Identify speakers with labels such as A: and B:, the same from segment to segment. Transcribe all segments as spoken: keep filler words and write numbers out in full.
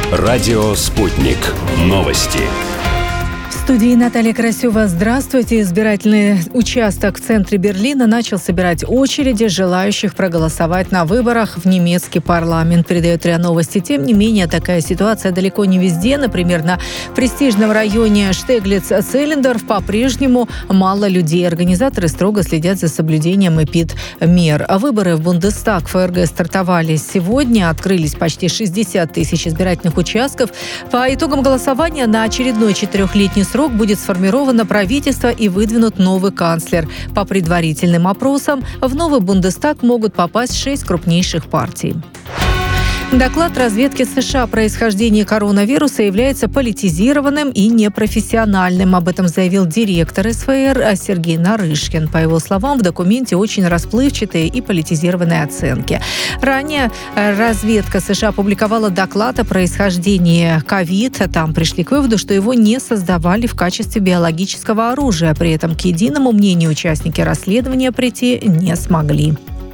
A: Радио «Спутник». Новости.
B: В студии Наталья Красева. Здравствуйте. Избирательный участок в центре Берлина начал собирать очереди желающих проголосовать на выборах в немецкий парламент, передает РИА Новости. Тем не менее, такая ситуация далеко не везде. Например, на престижном районе Штеглиц-Целлендорф по-прежнему мало людей. Организаторы строго следят за соблюдением эпидмер. А выборы в Бундестаг ФРГ стартовали сегодня. Открылись почти шестьдесят тысяч избирательных участков. По итогам голосования на очередной четырехлетний срок будет сформировано правительство и выдвинут новый канцлер. По предварительным опросам, в новый Бундестаг могут попасть шесть крупнейших партий. Доклад разведки США о происхождении коронавируса является политизированным и непрофессиональным. Об этом заявил директор СФР Сергей Нарышкин. По его словам, в документе очень расплывчатые и политизированные оценки. Ранее разведка США опубликовала доклад о происхождении ковид. Там пришли к выводу, что его не создавали в качестве биологического оружия. При этом к единому мнению участники расследования прийти не смогли.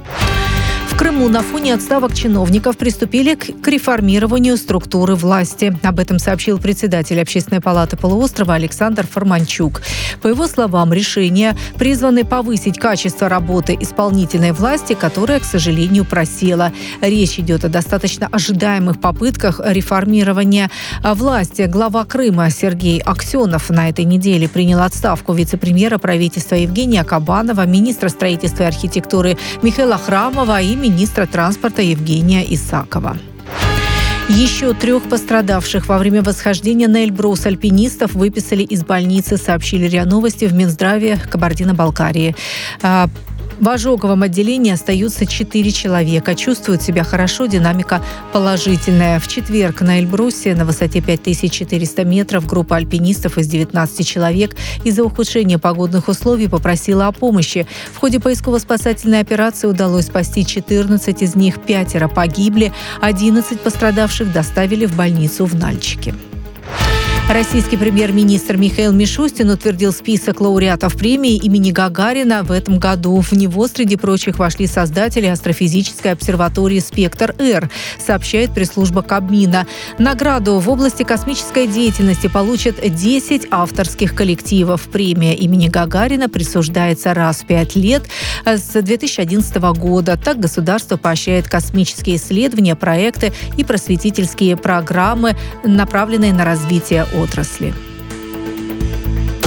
B: В Крыму на фоне отставок чиновников приступили к реформированию структуры власти. Об этом сообщил председатель Общественной палаты полуострова Александр Форманчук. По его словам, решения призваны повысить качество работы исполнительной власти, которая, к сожалению, просела. Речь идет о достаточно ожидаемых попытках реформирования власти. Глава Крыма Сергей Аксенов на этой неделе принял отставку вице-премьера правительства Евгения Кабанова, министра строительства и архитектуры Михаила Храмова и министра транспорта Евгения Исакова. Еще трех пострадавших во время восхождения на Эльбрус альпинистов выписали из больницы, сообщили РИА Новости в Минздраве Кабардино-Балкарии. В ожоговом отделении остаются четыре человека. Чувствуют себя хорошо, динамика положительная. В четверг на Эльбрусе на высоте пять тысяч четыреста метров группа альпинистов из девятнадцати человек из-за ухудшения погодных условий попросила о помощи. В ходе поисково-спасательной операции удалось спасти четырнадцать из них, пятеро погибли, одиннадцать пострадавших доставили в больницу в Нальчике. Российский премьер-министр Михаил Мишустин утвердил список лауреатов премии имени Гагарина в этом году. В него, среди прочих, вошли создатели астрофизической обсерватории «Спектр-Р», сообщает пресс-служба Кабмина. Награду в области космической деятельности получат десять авторских коллективов. Премия имени Гагарина присуждается раз в пять лет с две тысячи одиннадцатого года. Так государство поощряет космические исследования, проекты и просветительские программы, направленные на развитие отрасли.